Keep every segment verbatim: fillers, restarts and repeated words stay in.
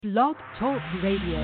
Blog Talk Radio.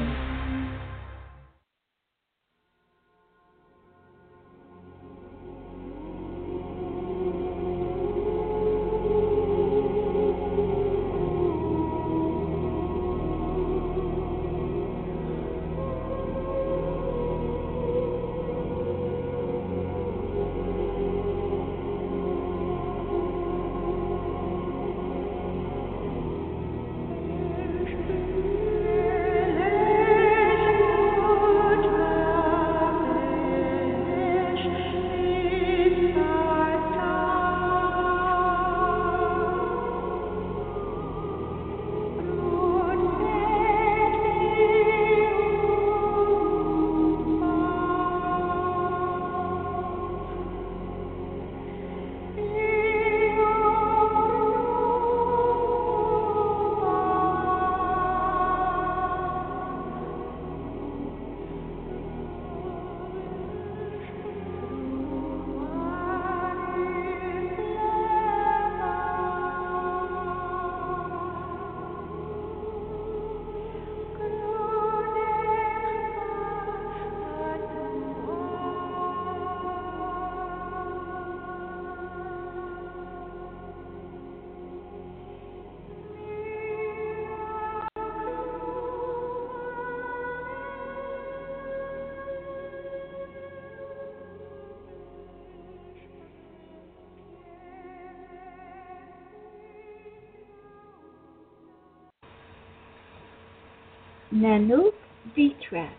Nanook Vitras.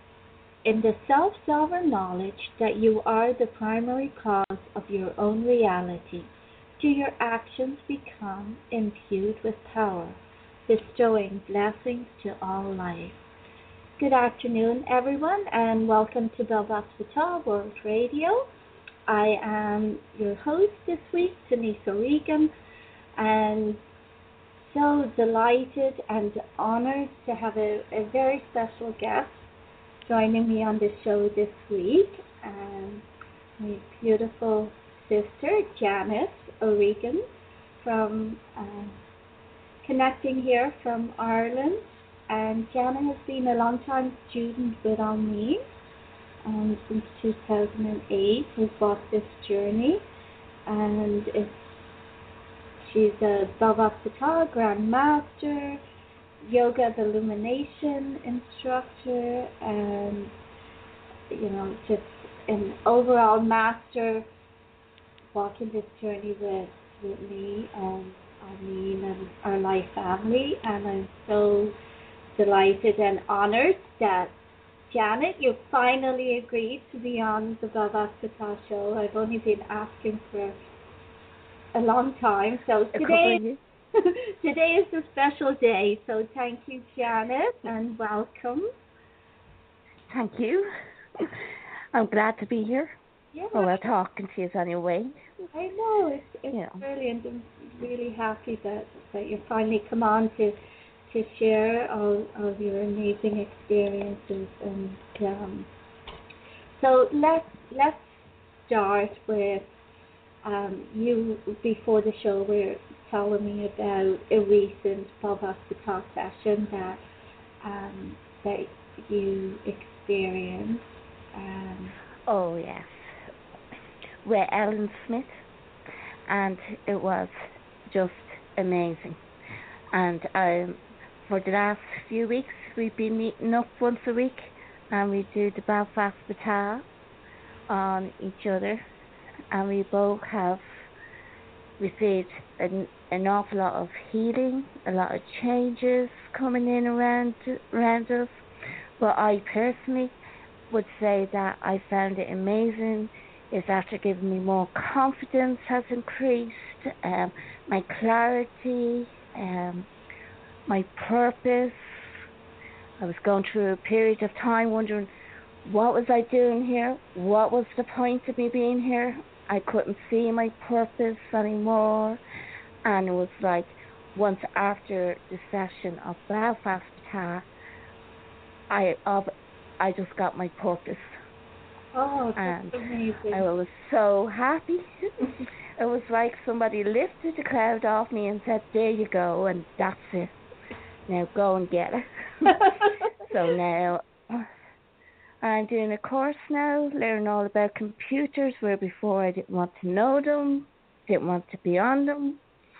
In the self-sovereign knowledge that you are the primary cause of your own reality, do your actions become imbued with power, bestowing blessings to all life. Good afternoon, everyone, and welcome to Belvas Vital World Radio. I am your host this week, Denise O'Regan, and so delighted and honored to have a, a very special guest joining me on the show this week. Um, my beautiful sister, Janet O'Regan, from uh, connecting here from Ireland. And Janet has been a long-time student with me, and since two thousand eight has walked this journey, and it's She's a Bhavasata Grand Master, Yoga of Illumination instructor, and, you know, just an overall master walking this journey with, with me and Arlene and our life family. And I'm so delighted and honored that, Janet, you finally agreed to be on the Bhavasata show. I've only been asking for a long time. So today, today is a special day. So thank you, Janet, and welcome. Thank you. I'm glad to be here. Yeah. Oh, well, talking to you anyway. I know it's it's yeah. brilliant. I'm really happy that that you finally come on to to share all of your amazing experiences. And um, so let's let's start with. Um, you, before the show, were telling me about a recent Bhavasata session that um, that you experienced. Um, oh, yes. With Ellen Smith, and it was just amazing. And um, for the last few weeks, we've been meeting up once a week, and we do the Belfast Batal on each other. And we both have received an, an awful lot of healing, a lot of changes coming in around around us. But I personally would say that I found it amazing. It's after giving me more confidence has increased, um, my clarity, um, my purpose. I was going through a period of time wondering, what was I doing here? What was the point of me being here? I couldn't see my purpose anymore. And it was like, once after the session of Belfast Batal, I, of, I just got my purpose. Oh, that's and amazing. I was so happy. It was like somebody lifted the cloud off me and said, there you go, and that's it. now go and get it. So now I'm doing a course now, learning all about computers, where before I didn't want to know them, didn't want to be on them,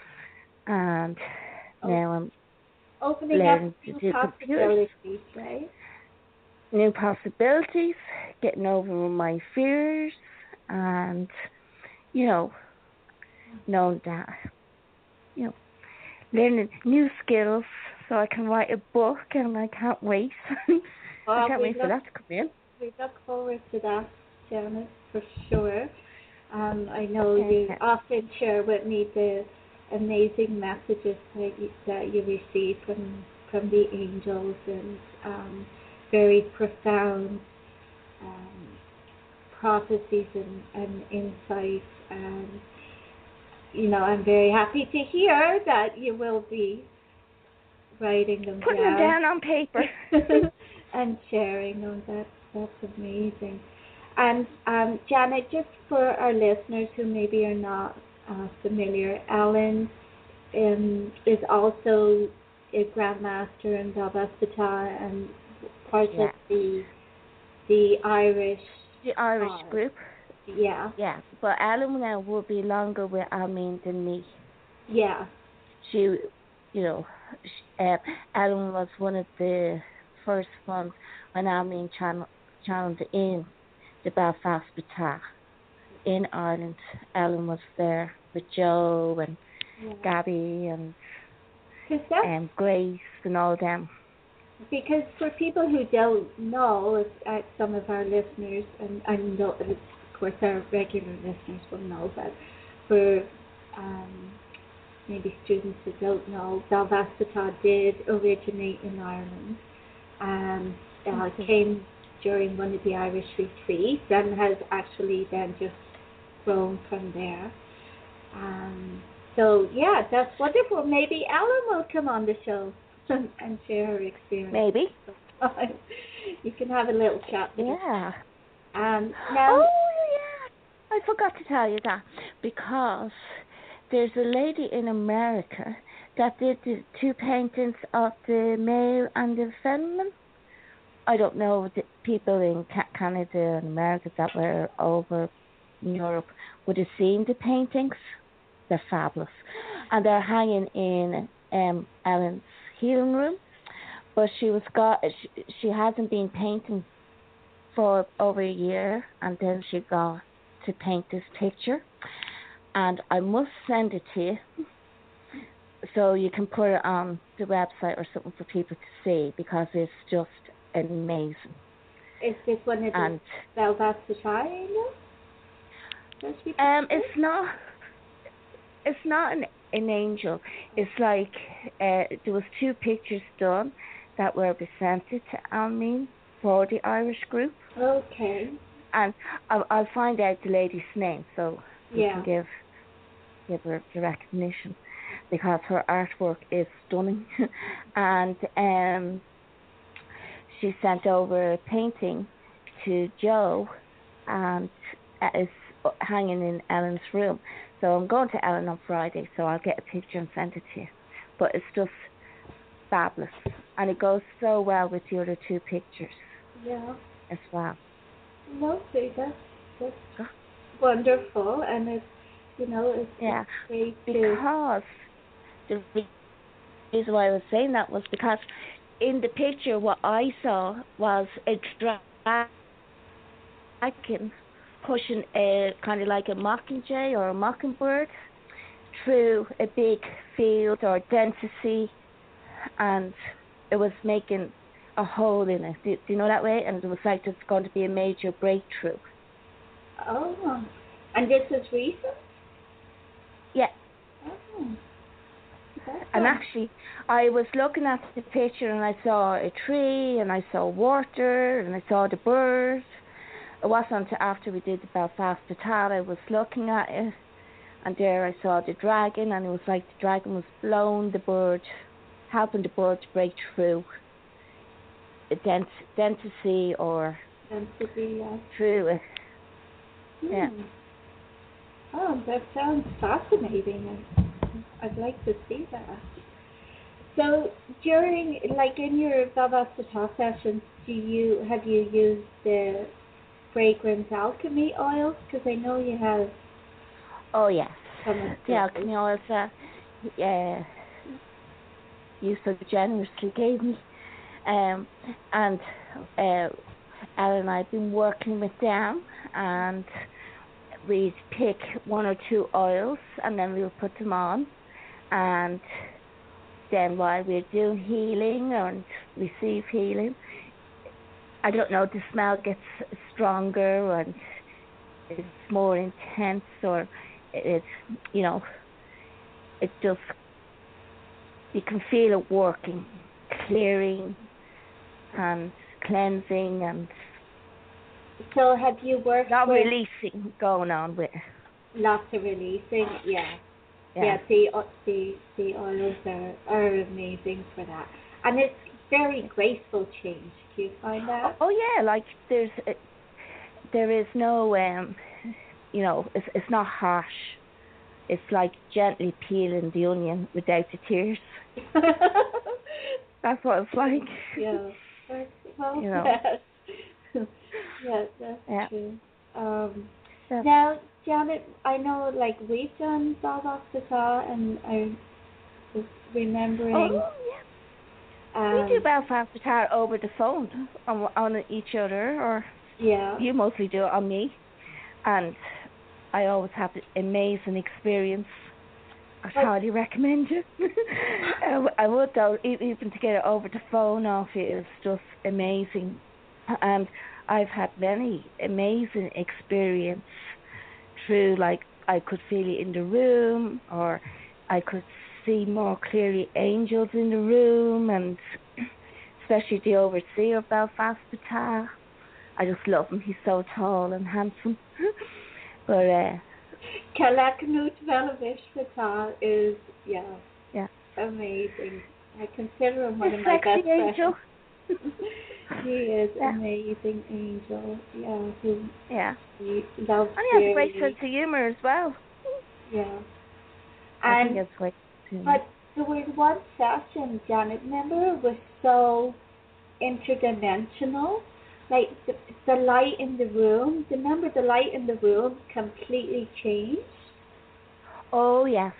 and oh. now I'm opening learning up to do possibilities, computers. Right? New possibilities, getting over my fears, and, you know, knowing that, you know, learning new skills so I can write a book, and I can't wait. Well, I can't we wait look, for that to come in. We look forward to that, Janet, for sure. Um, I know Okay. you often share with me the amazing messages that you, that you receive from from the angels, and um, very profound um, prophecies and, and insights. And you know, I'm very happy to hear that you will be writing them Putting down. them down on paper. And sharing them. That's, that's amazing. And um, Janet, just for our listeners who maybe are not uh, familiar, Ellen um, is also a Grandmaster in Dalvasata and part Yeah. of the the Irish The Irish uh, group. Yeah. Yeah, but Ellen now will be longer with Almeen than me. Yeah. She, you know, she, uh, Ellen was one of the first ones when Almeen channel, channeled in the Belfast Battah in Ireland. Ellen was there with Joe and yeah. Gabby and um, Grace and all them. Because for people who don't know, if, uh, some of our listeners, and I know, of course, our regular listeners will know, but for um, maybe students who don't know, Dalvasata did originate in Ireland, and uh, mm-hmm. came during one of the Irish retreats, and has actually then just grown from there. Um, so yeah, that's wonderful. Maybe Ellen will come on the show and, and share her experience. Maybe. You can have a little chat with yeah. her. Um, now, oh, yeah. I forgot to tell you that, because there's a lady in America that did the two paintings of the male and the feminine. I don't know, the people in Canada and America that were over in Europe would have seen the paintings. They're fabulous. And they're hanging in um, Ellen's healing room. But she was got she, she hasn't been painting for over a year, and then she got to paint this picture. And I must send it to you so you can put it on the website or something for people to see, because it's just amazing. Is this one of the Dalvasata angels? Um, it's not. It's not an, an angel. It's like uh, there was two pictures done that were presented to Almeen for the Irish group. Okay. And I'll, I'll find out the lady's name so you yeah. can give give her the recognition, because her artwork is stunning. And um, she sent over a painting to Joe, and it's hanging in Ellen's room. So I'm going to Ellen on Friday, so I'll get a picture and send it to you. But it's just fabulous, and it goes so well with the other two pictures. Yeah. As well. Lovely. That's that's oh. wonderful, and it's you know it's, yeah. it's great because to... the reason why I was saying that was because in the picture what I saw was a dragon pushing a kind of like a mockingjay or a mockingbird through a big field or density, and it was making a hole in it. Do, do you know that way? And it was like it's going to be a major breakthrough. Oh, and this is recent? Yeah. Oh. And actually, I was looking at the picture and I saw a tree and I saw water and I saw the birds. It wasn't until after we did the Belfast Battah I was looking at it, and there I saw the dragon, and it was like the dragon was blowing the bird, helping the bird to break through a dent, density or density, yeah. through it. Hmm. Yeah. Oh, that sounds fascinating. I'd like to see that. So during, like in your Vavasata sessions, do you have you used the fragrance alchemy oils? Because I know you have Oh yes, some of the those. alchemy oils that uh, you so generously gave me, um, and uh, Ellen and I've been working with them, and we'd pick one or two oils, and then we would put them on, and then while we're doing healing and receive healing, I don't know, the smell gets stronger and it's more intense, or it's, you know, it just, you can feel it working, clearing and cleansing and So have you worked not with releasing going on with it. lots of releasing? Yeah. Yeah. Yeah, the o- the the oils are, are amazing for that, and it's very graceful change. Do you find Oh, that? oh yeah, like there's, uh, there is no, um, you know, it's it's not harsh. It's like gently peeling the onion without the tears. That's what it's like. Yeah. That's, well, You know. yes. Yeah, that's Yeah. true. Um, So, now, Janet, I know like we've done Zavasata, and I was remembering. oh yeah, Um, we do Belfast guitar over the phone on on each other, or yeah. you mostly do it on me, and I always have an amazing experience. I But- highly recommend it. I w- I would though, e- even to get it over the phone off you is just amazing, and I've had many amazing experience through, like, I could feel it in the room, or I could see more clearly angels in the room, and especially the overseer of Belfast Guitar. I just love him. He's so tall and handsome. But uh, Kalaknut Velavishvata is, yeah, yeah, amazing. I consider him one the of my best sexy angel. friends. He is Yeah. amazing angel. Yeah, who Yeah, he loves and he has a great dearly. sense of humor as well. Yeah. I think And that's great too. but there was one session, Janet, remember, it was so interdimensional. Like the, the light in the room, remember the light in the room completely changed, Oh yes,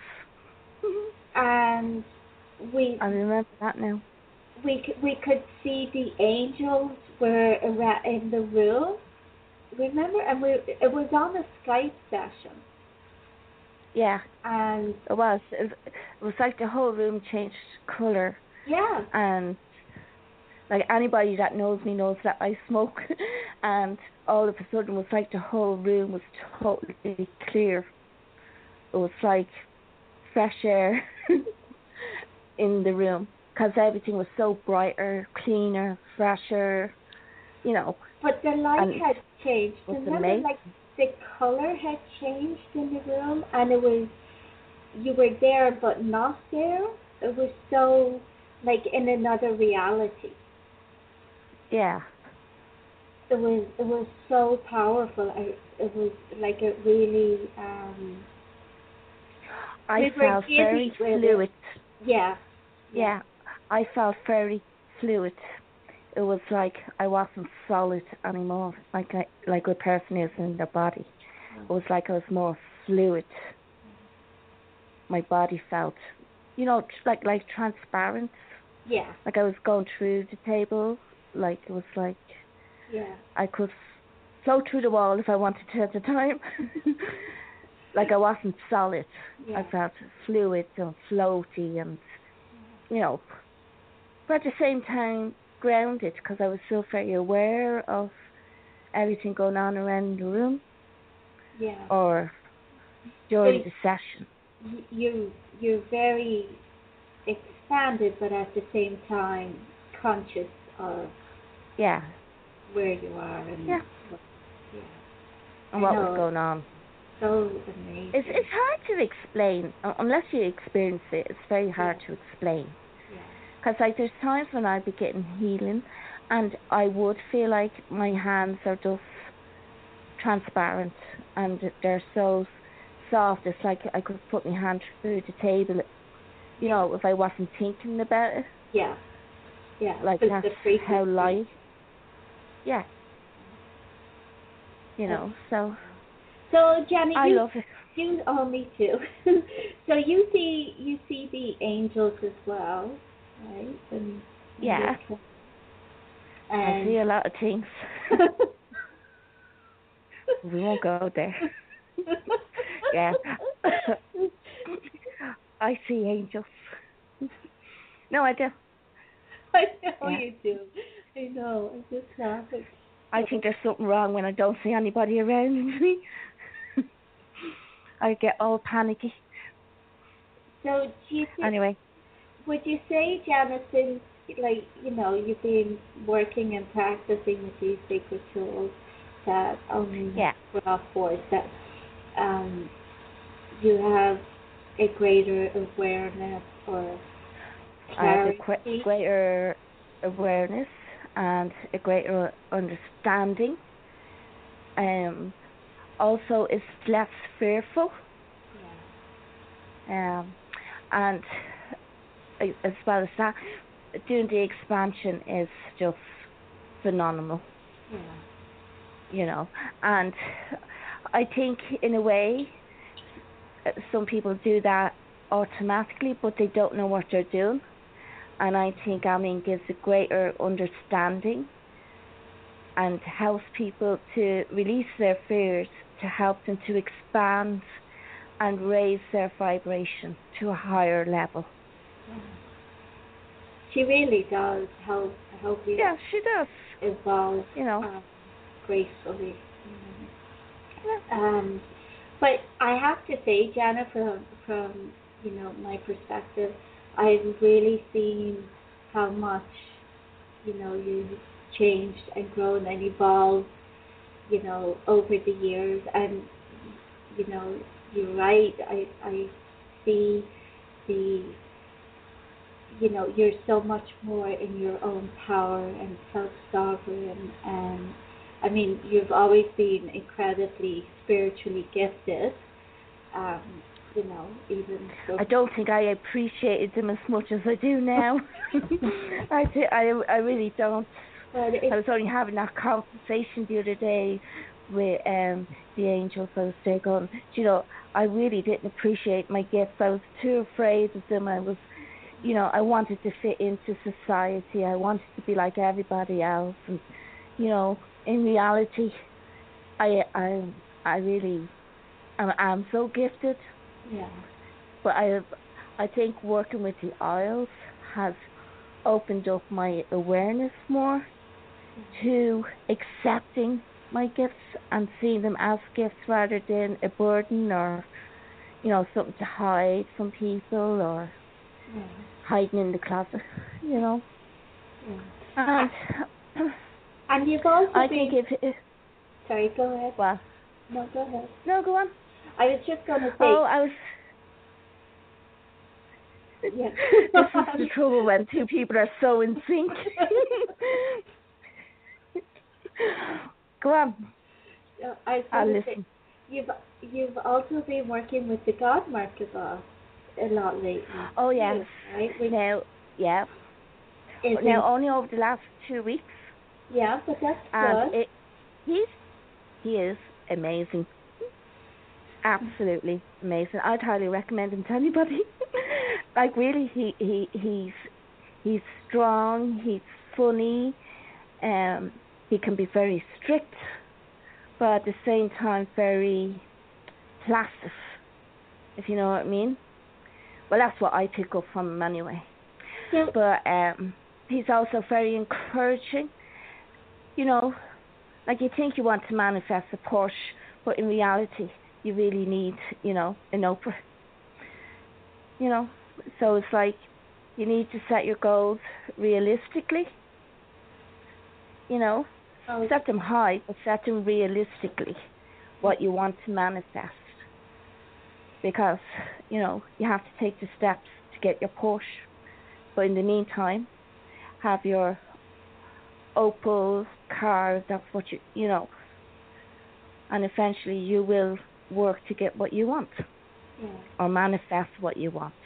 and we I remember that now. we could, we could see the angels were around in the room. Remember, and we it was on a Skype session, Yeah, and it was. It was, it was like the whole room changed colour, yeah, and like anybody that knows me knows that I smoke, and all of a sudden it was like the whole room was totally clear. It was like fresh air in the room, because everything was so brighter, cleaner, fresher, you know. but the light And had changed. it was Remember, amazing. like the color had changed in the room, and it was you were there but not there. It was so like in another reality. Yeah. It was it was so powerful. I, it was like it really. Um, I we were felt giddy very with it. fluid. Yeah. Yeah, I felt very fluid. It was like I wasn't solid anymore, like I, like a person is in their body. It was like I was more fluid. My body felt, you know, tr- like like transparent. Yeah. Like I was going through the table. Like it was like Yeah. I could float through the wall if I wanted to at the time. Like I wasn't solid. Yeah. I felt fluid and floaty, and you know, but at the same time grounded, because I was still very aware of everything going on around the room Yeah. or during So the session. y- you you're very expanded, but at the same time conscious of Yeah, where you are and Yeah. what, yeah. and I what know, was going on. so amazing. It's it's hard to explain uh, unless you experience it. It's very hard Yeah. to explain. Yeah. Because like there's times when I'd be getting healing, and I would feel like my hands are just transparent and they're so soft. It's like I could put my hand through the table you know, if I wasn't thinking about it. Yeah. Yeah. Like, It's that's the frequency. how life, yeah. You know, so. So, Janet, I you, love it. you, oh, me too. So you see, you see the angels as well, right? And, Yeah. And I see a lot of things. We won't go there. Yeah. I see angels. No, I do. I know Yeah. you do. I know. I just laugh. At I think there's something wrong when I don't see anybody around me. I get all panicky. So, do you think, Anyway. would you say, Janet, since, like, you know, you've been working and practicing with these sacred tools that only Yeah. brought forth, that um, you have a greater awareness or I have a clarity? qu- greater awareness and a greater understanding. Um, also, it's less fearful. Yeah. Um, and as well as that, doing the expansion is just phenomenal. Yeah. You know, and I think in a way, some people do that automatically, but they don't know what they're doing. And I think Amin gives a greater understanding and helps people to release their fears, to help them to expand and raise their vibration to a higher level. Yeah. She really does help help you. Yeah, she does. Evolve, you know, um, gracefully. You know. Yeah. Um, but I have to say, Jana, from from you know my perspective, I've really seen how much you know you've changed and grown and evolved, you know, over the years. And you know, you're right. I I see the you know you're so much more in your own power and self-sovereign. And I mean, you've always been incredibly spiritually gifted. Um, you know, even so. I don't think I appreciated them as much as I do now. I, do, I, I really don't. But I was only having that conversation the other day with um, the angels. I was there going, you know, I really didn't appreciate my gifts. I was too afraid of them. I was, you know, I wanted to fit into society. I wanted to be like everybody else. And, you know, in reality, I, I, I really, I'm, I'm so gifted. Yeah. But I, I think working with the oils has opened up my awareness more to accepting my gifts and seeing them as gifts rather than a burden or, you know, something to hide from people or Yeah. hiding in the closet, you know. Yeah. And, and you've also I been... think if... if Sorry, go ahead. Well... No, go ahead. No, go on. I was just going to say... Oh, I was... Yeah. This is the trouble when two people are so in sync. Go on. Uh, I was I'll gonna listen. say, you've you've also been working with the God Merkaba a lot lately. Oh yes. Too, right? Which now, yeah. is Now in, only over the last two weeks. Yeah, but that's and good. It, he's he is amazing. Absolutely amazing. I'd highly recommend him to anybody. Like really, he, he he's he's strong. He's funny. Um, he can be very strict, but at the same time very placid. If you know what I mean. Well, that's what I pick up from him anyway. Yeah. But um, he's also very encouraging. You know, like you think you want to manifest a Porsche, but in reality, you really need, you know, an Oprah. You know, so it's like you need to set your goals realistically. You know, Oh, set them high, but set them realistically, what you want to manifest. Because, you know, you have to take the steps to get your Porsche. But in the meantime, have your Opel car, that's what you, you know. And eventually you will work to get what you want. Yeah. Or manifest what you want.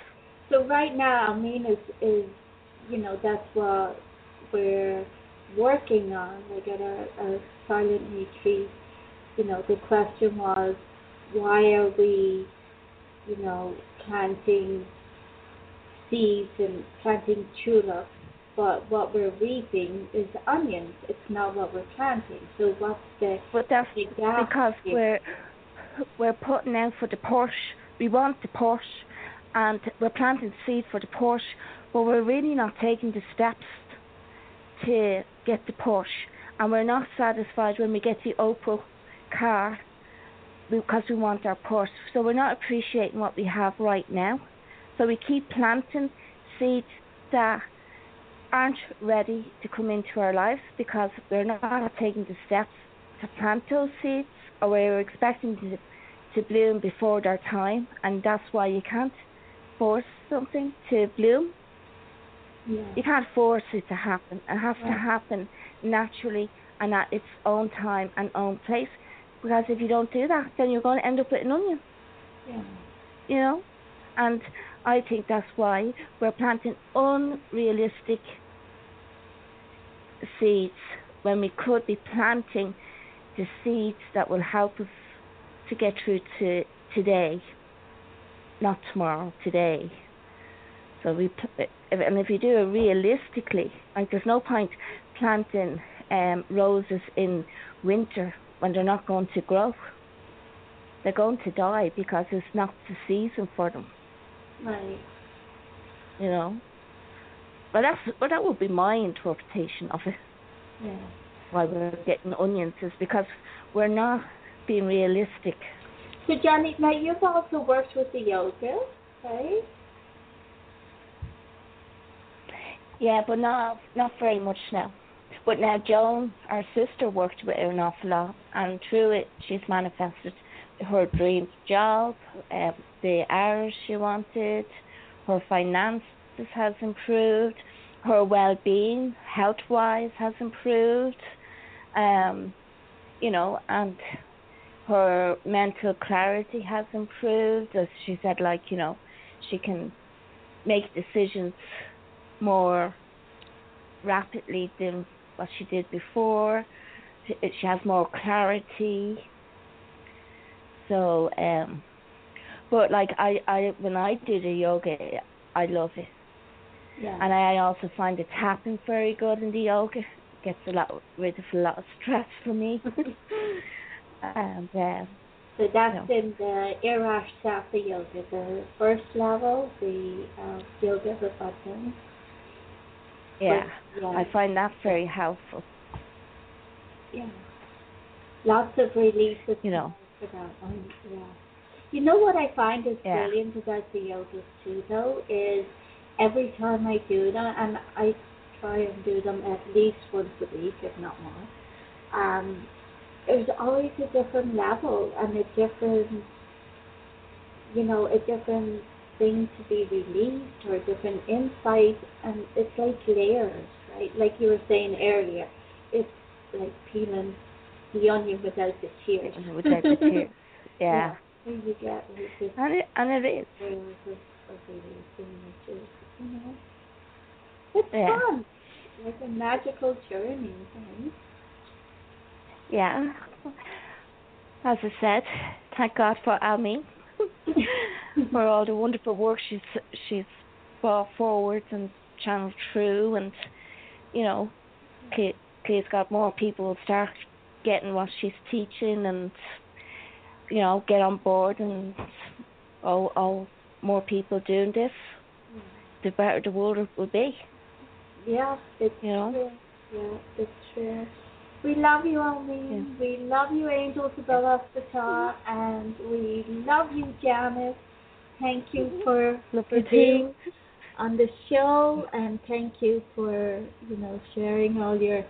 So right now, I mean, is is you know that's what we're working on. Like at a, a silent retreat, you know, the question was, why are we, you know, planting seeds and planting tulips, but what we're reaping is onions. It's not what we're planting. So what's the But that's the gap because here? we're we're putting out for the push. We want the push, and we're planting seed for the push, but we're really not taking the steps to get the push. And we're not satisfied when we get the Opel car because we want our push. So we're not appreciating what we have right now. So we keep planting seeds that aren't ready to come into our lives because we're not taking the steps to plant those seeds, or we're expecting to, to bloom before their time, and that's why you can't force something to bloom. Yeah. You can't force it to happen. It has Yeah. to happen naturally and at its own time and own place, because if you don't do that, then you're going to end up with an onion. Yeah. You know? And I think that's why we're planting unrealistic seeds when we could be planting the seeds that will help us to get through to today, not tomorrow, today. So we, and if you do it realistically, like there's no point planting um, roses in winter when they're not going to grow. They're going to die because it's not the season for them. Right. You know. But that's, but that would be my interpretation of it. Yeah. Why we're getting onions is because we're not being realistic. So Johnny, now you've also worked with the yoga, right? Yeah, but not not very much now. But now Joan, our sister, worked with her an awful lot, and through it, she's manifested her dream job, uh, the hours she wanted, her finances has improved, her well-being, health-wise, has improved, um, you know, and her mental clarity has improved. As she said, like, you know, she can make decisions more rapidly than what she did before. She has more clarity. So, um, but like I, I, when I do the yoga, I love it. Yeah. And I also find the tapping very good in the yoga. It gets a lot rid of a lot of stress for me. and uh, So that's you know. in the Irash Safa yoga, the first level, the uh, yoga with buttons. Yeah, But, yeah, I find that very helpful. yeah. Lots of releases You know. for that one. Yeah. You know what I find is Yeah. brilliant about the yogas too, though, is every time I do them, and I try and do them at least once a week, if not more. Um, there's always a different level and a different, you know, a different thing to be released or a different insight, and it's like layers, right? Like you were saying earlier, it's like peeling the onion without the tears. Without the tears, yeah. Yeah. So you get like this And it, and it is. layers of, of releasing, which is, you know, it's Yeah. fun. Like a magical journey, right? Yeah. As I said, thank God for Almi, for all the wonderful work she's she's brought forward and channeled through, and you know, Kay, Kay's got more people start getting what she's teaching, and you know, get on board, and all all more people doing this, the better the world will be. Yeah, it's you know? true. Yeah, it's true. We love you, Almeen. Yeah. We love you, Angel Isabella Fatah, and we love you, Janice. Thank you for, Love for you too. being on the show, and thank you for, you know, sharing all your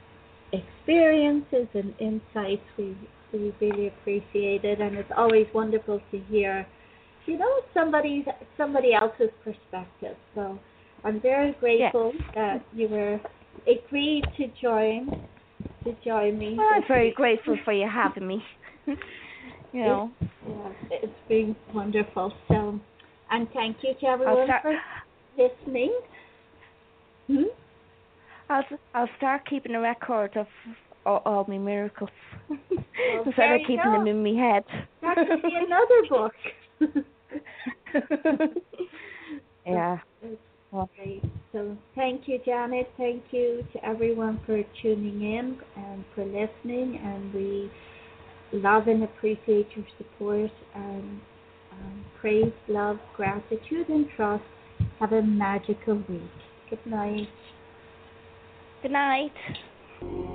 experiences and insights. We we really appreciate it, and it's always wonderful to hear, you know, somebody somebody else's perspective. So I'm very grateful Yes. that you were agreed to join to join me. Well, I'm very grateful for you having me. you know. It's, yeah, it's been wonderful. So And thank you to I'll everyone start. for listening. Hmm? I'll I'll start keeping a record of all, all my miracles Well, instead there of you keeping go. them in my head. That could be another book. Yeah. It's Well, great. So thank you, Janet. Thank you to everyone for tuning in and for listening. And we love and appreciate your support. And um, praise, love, gratitude, and trust. Have a magical week. Good night. good night.